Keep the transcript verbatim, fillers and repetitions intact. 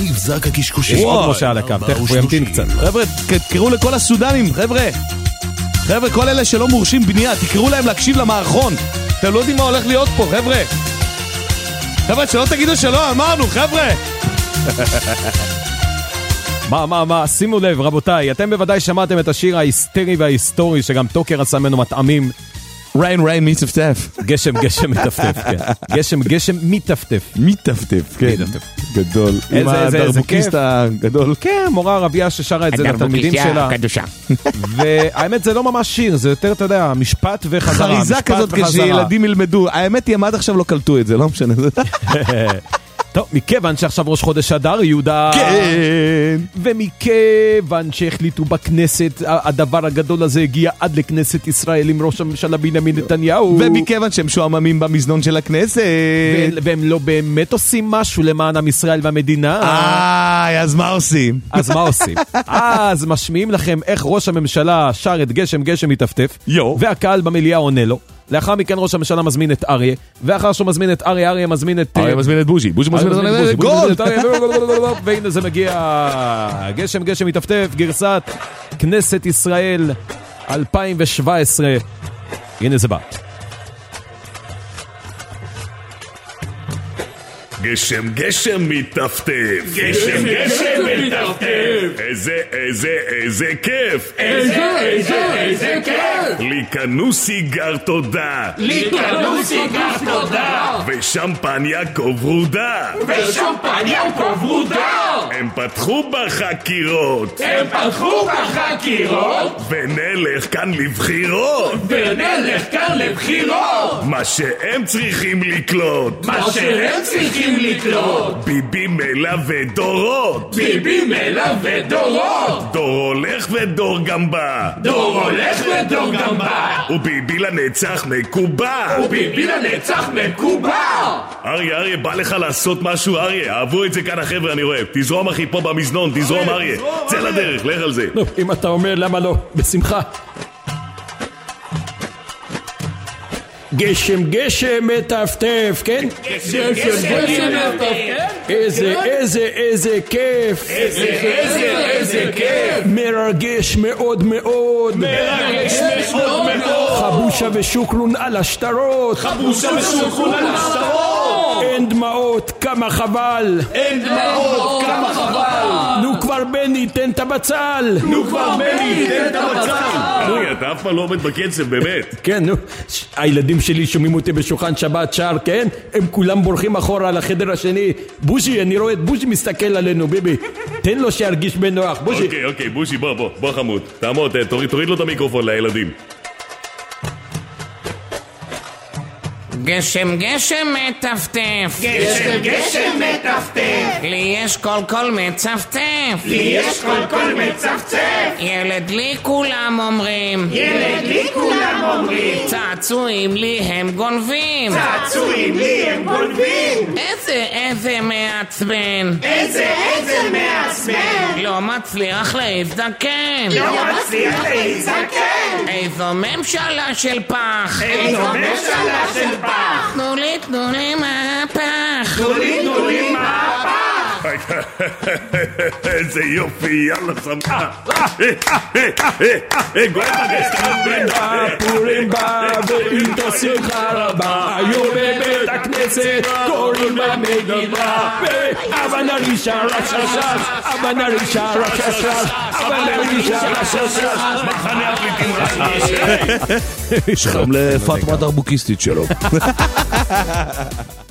מבזק הקשקושים. עוד משה על הקו, תכף הוא ימתין קצת. חבר'ה, תקראו לכל הסודנים, חבר'ה. חבר'ה, כל אלה שלא מורשים בנייה, תקראו להם להקשיב למערכון. אתם לא יודעים מה הולך להיות פה, חבר'ה. חבר'ה, שלא תגידו שלא, אמרנו, חבר'ה. מה, מה, מה, שימו לב, רבותיי, אתם בוודאי שמעתם את השיר ההיסטרי וההיסטורי, שגם טוקר עשה ממנו מטעמים. ריין ריין מטפטף. גשם גשם מטפטף, כן. גשם גשם מטפטף. מטפטף, כן. גדול. עם הדרבוקיסט הגדול. כן, מורה ערבייה ששרה את זה לתלמידים שלה. והאמת זה לא ממש שיר, זה יותר, אתה יודע, משפט וחזרה. חריזה כזאת כשילדים ילמדו. האמת היא, עד עכשיו לא קלטו את זה, לא משנה. טוב, מכיוון שעכשיו ראש חודש אדר, יהודה... כן. ומכיוון שהחליטו בכנסת, הדבר הגדול הזה הגיע עד לכנסת ישראל עם ראש הממשלה בנימין נתניהו. ומכיוון שהם שועממים במזנון של הכנסת. והם לא באמת עושים משהו למען עם ישראל והמדינה. איי, אז מה עושים? אז מה עושים? אז משמיעים לכם איך ראש הממשלה שר את גשם גשם מטפטף. יו. והקהל במליאה עונה לו. לאחר מכן ראש הממשלה מזמין את אריה, ואחר שהוא מזמין את אריה, אריה מזמין את... אריה מזמין את בוז'י, בוז'י מזמין את גול! והנה זה מגיע, גשם גשם מטפטף, גרסת כנסת ישראל אלפיים שבע עשרה. הנה זה בא. גשם גשם מטפטף, גשם גשם מטפטף, איזה איזה איזה כיף, איזה איזה איזה כיף, לי קנו סיגר תודה, לי קנו סיגר תודה, ושמפניה כוברודה, ושמפניה כוברודה, הם פתחו בחקירות, הם פתחו בחקירות, ונלך כאן לבחירות, ונלך כאן לבחירות, מה שהם צריכים לקלוט, מה שהם צריכים לקלוט, ביבי מלא ודורות, ביבי מלא ודורות, דור הולך ודור גם בא, דור הולך ודור גם בא, וביבי לנצח מקובע, וביבי לנצח מקובע. אריה, אריה, בא לך לעשות משהו, אריה? אהבו את זה כאן החבר'ה, אני רואה. תזרום אחי פה במזנון, תזרום אריה, צא לדרך, לך על זה. נו, אם אתה אומר למה לא, בשמחה. גשם גשם מטפטף, כן? גשם גשם מטפטף. איזה איזה איזה כיף, איזה איזה איזה כיף, מרגש מאוד מאוד, מרגש מאוד מאוד, חבושה ושוקרון על השטרות, חבושה ושוקרון על השטרות, אין דמעות כמה חבל, אין דמעות כמה חבל, נו כבר בני תן את הבצל, נו כבר בני תן את הבצל. אריה, אתה אף פעם לא עומד בקצב, באמת. כן, נו, הילדים שלי שומעים אותי בשולחן שבת שער, כן? הם כולם בורחים אחורה לחדר השני. בוז'י, אני רואה את בוז'י מסתכל עלינו, ביבי. תן לו שירגיש בנוח, בוז'י. אוקיי, אוקיי, בוז'י, בוא, בוא, בוא חמוד. תעמוד, תוריד, תוריד לו את המיקרופון לילדים. גשם גשם מטפטף, גשם גשם מטפטף, לי יש קול קול מצפצף, לי יש קול קול מצפצף, ילד לי כולם אומרים, ילד לי כולם אומרים, צעצועים לי הם גונבים, צעצועים לי הם גונבים, איזה איזה מעצבן, איזה איזה מעצבן, לא מצליח להזדקן, לא מצליח להזדקן, איזו ממשלה של פח, איזו ממשלה של פח, תנו לי תנו לי מהפך, תנו לי תנו לי מהפך. איזה יופי, יאללה שמחה. גואל בגסט, פורים בא ואיתו שמחה רבה, היו בבית הכנסת קוראים במגילה, ואבן הרישה רששש, אבן הרישה רששש, אבן הרישה רששש, מחנה הפליטים רששש. שלום לפאטמה הדרבוקיסטית שלו.